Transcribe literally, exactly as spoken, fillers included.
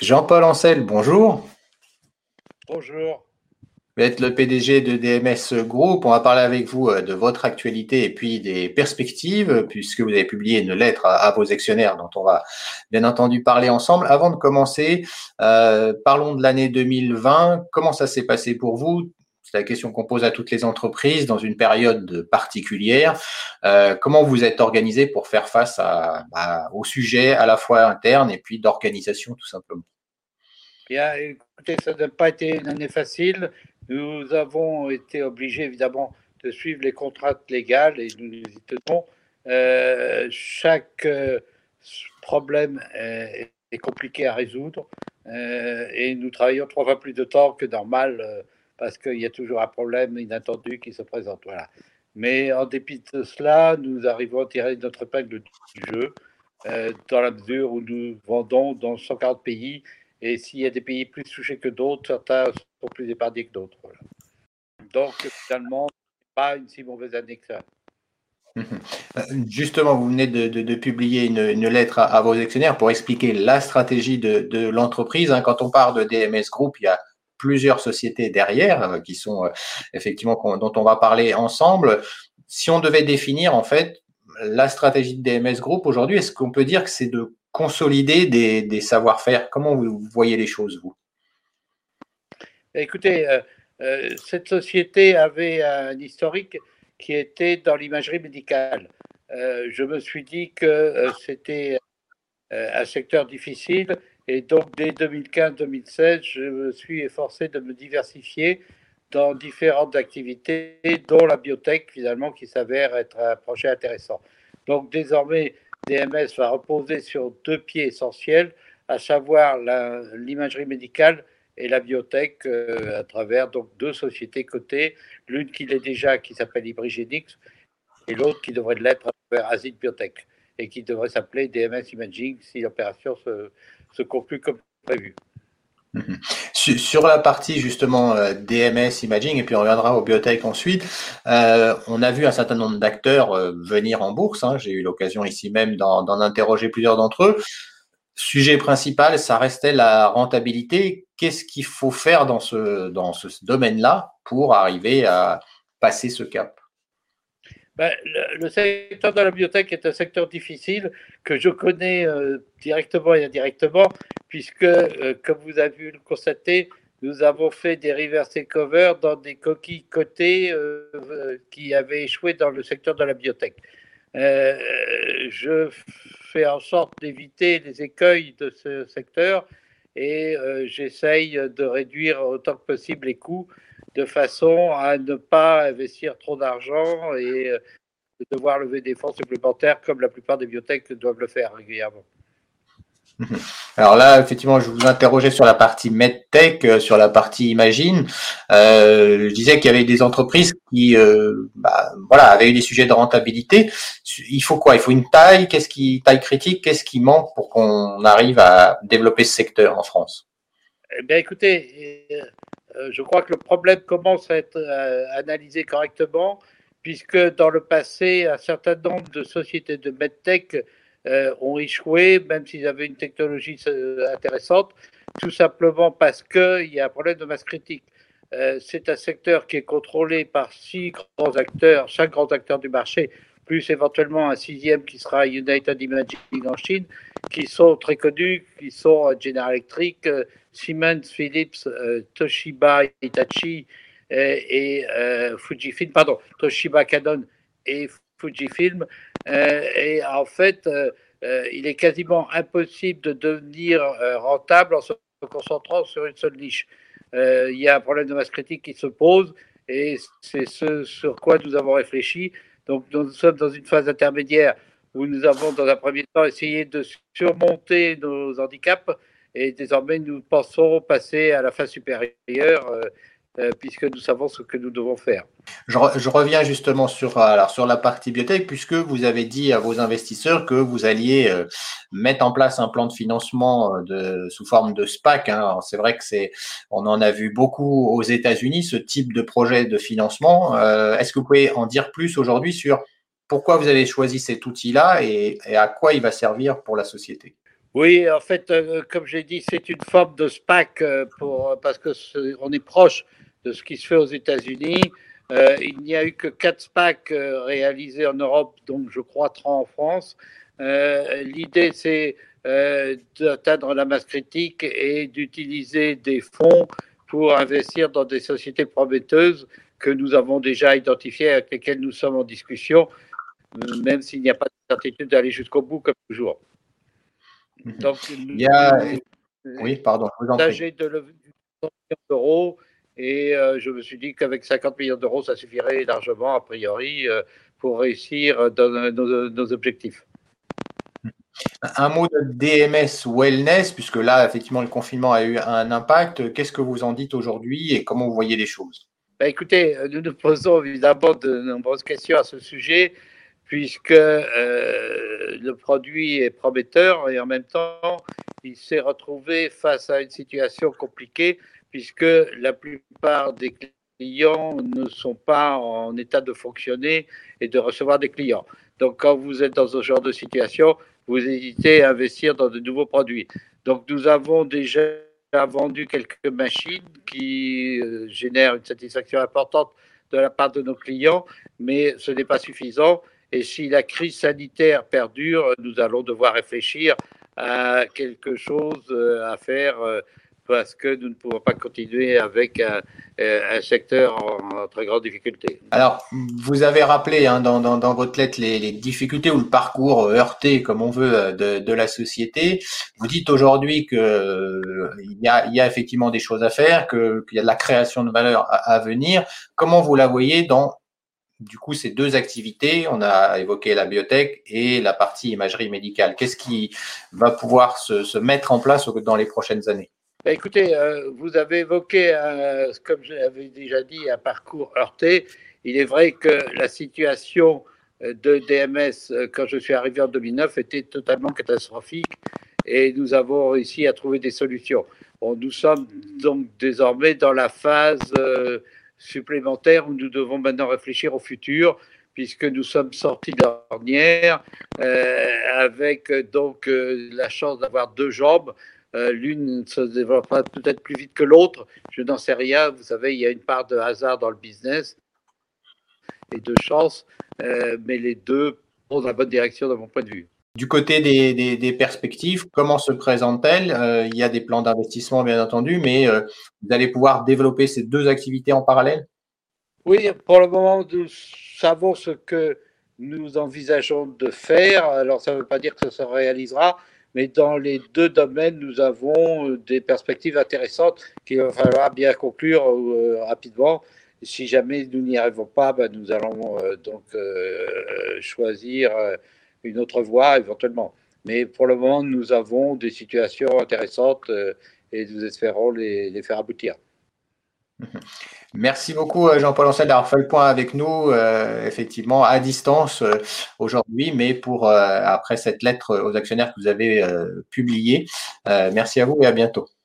Jean-Paul Ancel, bonjour. Bonjour. Vous êtes le P D G de D M S Group. On va parler avec vous euh, de votre actualité et puis des perspectives, euh, puisque vous avez publié une lettre à, à vos actionnaires dont on va bien entendu parler ensemble. Avant de commencer, euh, parlons de l'année deux mille vingt. Comment ça s'est passé pour vous? C'est la question qu'on pose à toutes les entreprises dans une période particulière. Euh, comment vous êtes organisé pour faire face à, à, aux sujets à la fois internes et puis d'organisation tout simplement? Bien, écoutez, ça n'a pas été une année facile. Nous avons été obligés, évidemment, de suivre les contraintes légales et nous y tenons. Euh, chaque euh, problème est, est, compliqué à résoudre euh, et nous travaillons trois fois plus de temps que normal euh, parce qu'il y a toujours un problème inattendu qui se présente. Voilà. Mais en dépit de cela, nous arrivons à tirer notre épingle du jeu euh, dans la mesure où nous vendons dans cent quarante pays. Et s'il y a des pays plus touchés que d'autres, certains sont plus épargnés que d'autres. Voilà. Donc, finalement, pas une si mauvaise année que ça. Justement, vous venez de, de, de publier une, une lettre à, à, vos actionnaires pour expliquer la stratégie de, de l'entreprise. Hein, quand on parle de D M S Group, il y a plusieurs sociétés derrière euh, qui sont euh, effectivement dont on va parler ensemble. Si on devait définir en fait la stratégie de D M S Group aujourd'hui, est-ce qu'on peut dire que c'est de consolider des, des savoir-faire? Comment vous voyez les choses, vous? Écoutez, euh, euh, cette société avait un historique qui était dans l'imagerie médicale. Euh, je me suis dit que euh, c'était euh, un secteur difficile et donc dès deux mille quinze deux mille seize, je me suis efforcé de me diversifier dans différentes activités, dont la biotech finalement qui s'avère être un projet intéressant. Donc désormais, D M S va reposer sur deux pieds essentiels, à savoir l'imagerie médicale et la biotech euh, à travers donc deux sociétés cotées, l'une qui l'est déjà qui s'appelle Hybrigenics et l'autre qui devrait l'être à travers Asid Biotech et qui devrait s'appeler D M S Imaging si l'opération se, se conclut comme prévu. Sur la partie justement D M S Imaging, et puis on reviendra au biotech ensuite, euh, on a vu un certain nombre d'acteurs euh, venir en bourse. Hein, j'ai eu l'occasion ici même d'en, d'en interroger plusieurs d'entre eux. Sujet principal, ça restait la rentabilité. Qu'est-ce qu'il faut faire dans ce, dans ce domaine-là pour arriver à passer ce cap? Ben, le, le secteur de la biotech est un secteur difficile que je connais euh, directement et indirectement, puisque, euh, comme vous avez pu le constater, nous avons fait des reverse takeovers dans des coquilles cotées euh, qui avaient échoué dans le secteur de la biotech. Euh, je fais en sorte d'éviter les écueils de ce secteur et euh, j'essaye de réduire autant que possible les coûts de façon à ne pas investir trop d'argent et euh, de devoir lever des fonds supplémentaires comme la plupart des biotech doivent le faire régulièrement. Alors là, effectivement, je vous interrogeais sur la partie MedTech, euh, sur la partie Imagine. Euh, je disais qu'il y avait des entreprises qui, euh, bah, voilà, avaient eu des sujets de rentabilité. Il faut quoi? Il faut une taille. Qu'est-ce qui taille critique? Qu'est-ce qui manque pour qu'on arrive à développer ce secteur en France? Eh bien, écoutez, euh, je crois que le problème commence à être euh, analysé correctement, puisque dans le passé, un certain nombre de sociétés de MedTech euh, ont échoué, même s'ils avaient une technologie euh, intéressante, tout simplement parce qu'il y a un problème de masse critique. Euh, c'est un secteur qui est contrôlé par six grands acteurs, cinq grands acteurs du marché, plus éventuellement un sixième qui sera United Imaging en Chine, qui sont très connus, qui sont General Electric, euh, Siemens, Philips, euh, Toshiba, Hitachi euh, et euh, Fujifilm, pardon, Toshiba, Canon et Fujifilm. Euh, et en fait, euh, euh, il est quasiment impossible de devenir euh, rentable en se concentrant sur une seule niche. Euh, il y a un problème de masse critique qui se pose et c'est ce sur quoi nous avons réfléchi. Donc, nous sommes dans une phase intermédiaire où nous avons, dans un premier temps, essayé de surmonter nos handicaps et désormais, nous pensons passer à la phase supérieure euh, euh, puisque nous savons ce que nous devons faire. Je, re, je reviens justement sur, alors, sur la partie biotech, puisque vous avez dit à vos investisseurs que vous alliez euh, mettre en place un plan de financement de, sous forme de SPAC. Hein. C'est vrai que c'est, on en a vu beaucoup aux États-Unis, ce type de projet de financement. Euh, est-ce que vous pouvez en dire plus aujourd'hui sur pourquoi vous avez choisi cet outil-là et, et à quoi il va servir pour la société? Oui, en fait, euh, comme j'ai dit, c'est une forme de SPAC euh, pour, parce que est, on est proche de ce qui se fait aux États-Unis. Euh, il n'y a eu que quatre SPAC euh, réalisés en Europe, donc je crois trois en France. Euh, L'idée, c'est euh, d'atteindre la masse critique et d'utiliser des fonds pour investir dans des sociétés prometteuses que nous avons déjà identifiées, avec lesquelles nous sommes en discussion, même s'il n'y a pas de certitude d'aller jusqu'au bout, comme toujours. Donc, il y a... nous, Oui, pardon, je vous en prie. de lever cent millions d'euros et euh, je me suis dit qu'avec cinquante millions d'euros, ça suffirait largement, a priori, euh, pour réussir dans nos, nos objectifs. Un mot de D M S Wellness, puisque là, effectivement, le confinement a eu un impact. Qu'est-ce que vous en dites aujourd'hui et comment vous voyez les choses? Ben, écoutez, nous nous posons évidemment de nombreuses questions à ce sujet, puisque euh, le produit est prometteur et en même temps, il s'est retrouvé face à une situation compliquée, puisque la plupart des clients ne sont pas en état de fonctionner et de recevoir des clients. Donc, quand vous êtes dans ce genre de situation, vous hésitez à investir dans de nouveaux produits. Donc, nous avons déjà vendu quelques machines qui euh, génèrent une satisfaction importante de la part de nos clients, mais ce n'est pas suffisant. Et si la crise sanitaire perdure, nous allons devoir réfléchir à quelque chose à faire parce que nous ne pouvons pas continuer avec un, un secteur en, en très grande difficulté. Alors, vous avez rappelé hein, dans, dans, dans votre lettre les, les difficultés ou le parcours heurté, comme on veut, de, de la société. Vous dites aujourd'hui qu'il euh, y, a, y a effectivement des choses à faire, que, qu'il y a de la création de valeur à, à venir. Comment vous la voyez dans du coup ces deux activités? On a évoqué la biotech et la partie imagerie médicale. Qu'est-ce qui va pouvoir se, se mettre en place dans les prochaines années? Écoutez, euh, vous avez évoqué, euh, comme je l'avais déjà dit, un parcours heurté. Il est vrai que la situation de D M S, quand je suis arrivé en deux mille neuf, était totalement catastrophique et nous avons réussi à trouver des solutions. Bon, nous sommes donc désormais dans la phase euh, supplémentaire où nous devons maintenant réfléchir au futur, puisque nous sommes sortis de l'ornière euh, avec donc euh, la chance d'avoir deux jambes. Euh, l'une se développera peut-être plus vite que l'autre, je n'en sais rien. Vous savez, il y a une part de hasard dans le business et de chance, euh, mais les deux vont dans la bonne direction de mon point de vue. Du côté des, des, des perspectives, comment se présentent-elles? euh, Il y a des plans d'investissement, bien entendu, mais euh, vous allez pouvoir développer ces deux activités en parallèle? Oui, pour le moment, nous savons ce que nous envisageons de faire. Alors, ça ne veut pas dire que ça se réalisera, mais dans les deux domaines, nous avons des perspectives intéressantes qu'il va falloir bien conclure euh, rapidement. Si jamais nous n'y arrivons pas, ben, nous allons euh, donc euh, choisir une autre voie éventuellement. Mais pour le moment, nous avons des situations intéressantes euh, et nous espérons les, les faire aboutir. Merci beaucoup Jean-Paul Ancel d'avoir fait le point avec nous, euh, effectivement à distance euh, aujourd'hui, mais pour euh, après cette lettre aux actionnaires que vous avez euh, publiée. Euh, merci à vous et à bientôt.